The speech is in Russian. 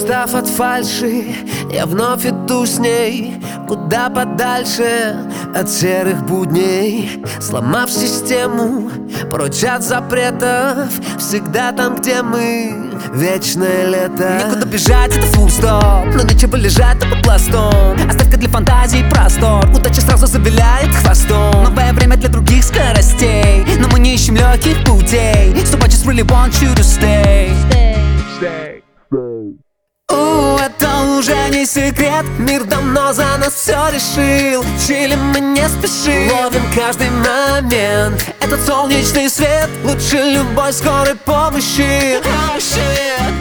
Устав от фальши, я вновь иду с ней куда подальше от серых будней. Сломав систему, прочь от запретов, всегда там, где мы, вечное лето. Некуда бежать, это full stop, но нечего лежать под пластом. Оставка для фантазий, простор, удача сразу завиляет хвостом. Новое время для других скоростей, но мы не ищем легких путей. So I just really want you to stay. Это уже не секрет, мир давно за нас все решил. Чилим мы не спешим, ловим каждый момент. Этот солнечный свет лучше любой скорой помощи. Oh shit.